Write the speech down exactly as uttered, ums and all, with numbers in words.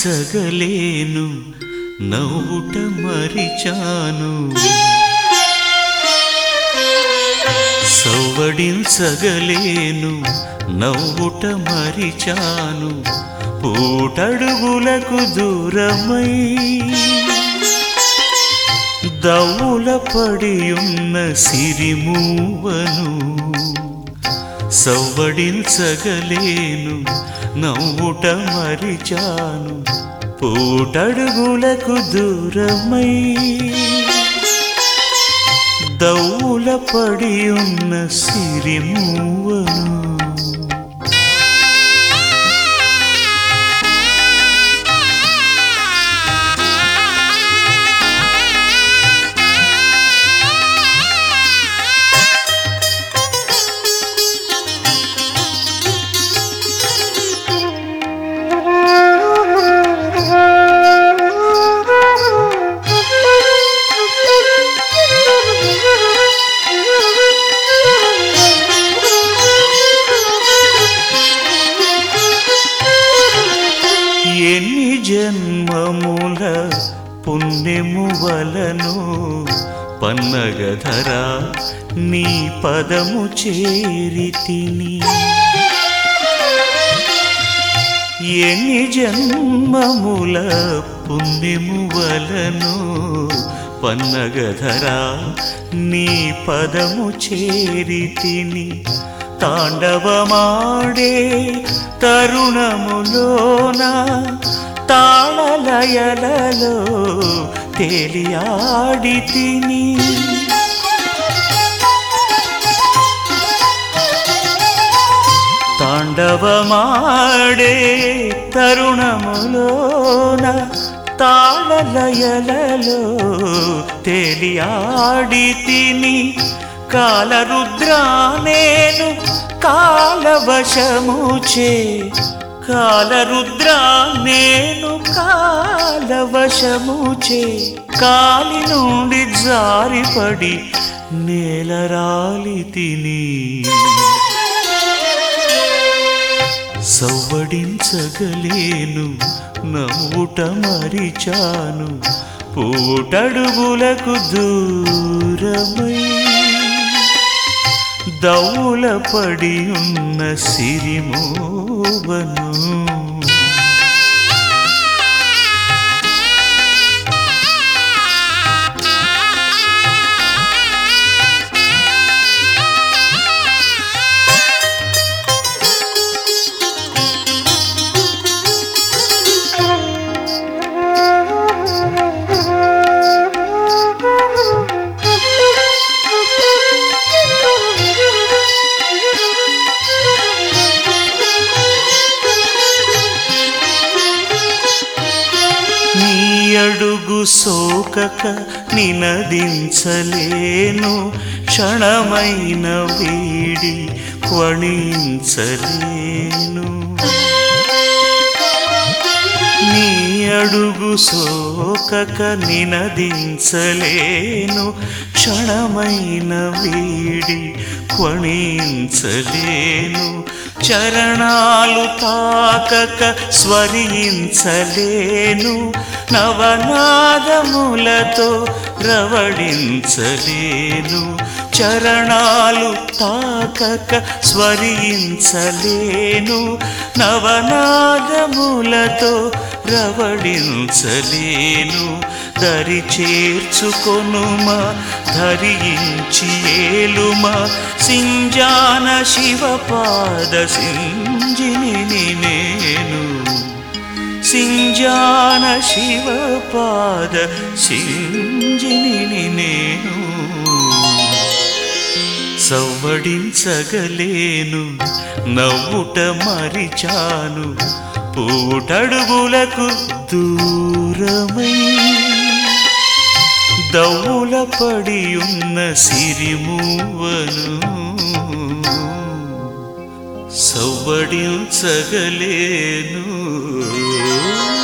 సవ్వడించగలేను నవ్వుట మరిచాను సవ్వడించగలేను నవ్వుట మరిచాను పూటడుగులకు దూరమై దవ్వుల పడియున్న సిరిమూవను సవ్వడించగలేను నవ్వుట మరిచాను పూటడుగులకు దూరమై దవ్వుల పడియున్న సిరిమూవను ఎన్ని జన్మముల పుణ్యము వలను పన్నగధర నీ పదము చేరితిని ఎన్ని జన్మముల పుణ్యము వలను పన్నగధర నీ పదము చేరితిని తాండవమాడే తరుణములోన తాళలయలలో తేలియాడితిని తాండవమాడే తరుణములోన తాళలయలలో తేలియాడితిని కాలరుద్రానేను కాలవశముచే కాలరుద్రానేను కాలవశముచే కాలి నుండి జారిపడి నేలరాలితిని సవ్వడించగలేను నవ్వుట మరిచాను పూటడుగులకు దూరమై దవ్వుల పడియున్న సిరిమూవను అడుగు సోకక నినదించలేను క్షణమైన వీడి క్వణించలేను నీ అడుగు సోకక నినదించలేను క్షణమైన వీడి క్వణించలేను చరణాలు తాకక స్వరించలేను నవనాదములతో రవళించలేను చరణాలు తాకక స్వరించలేను నవనాదములతో రవళించలేను దరి చేర్చుకొనుమా ధరించి ఏలుమా సింజాన శివపాద సింజిని నేను సింజాన శివపాద సింజిని నేను సవ్వడించగలేను నవ్వుట మరిచాను పూటడుగులకు దూరమై దవ్వుల పడియున్న సిరిమూవను సవ్వడించగలేను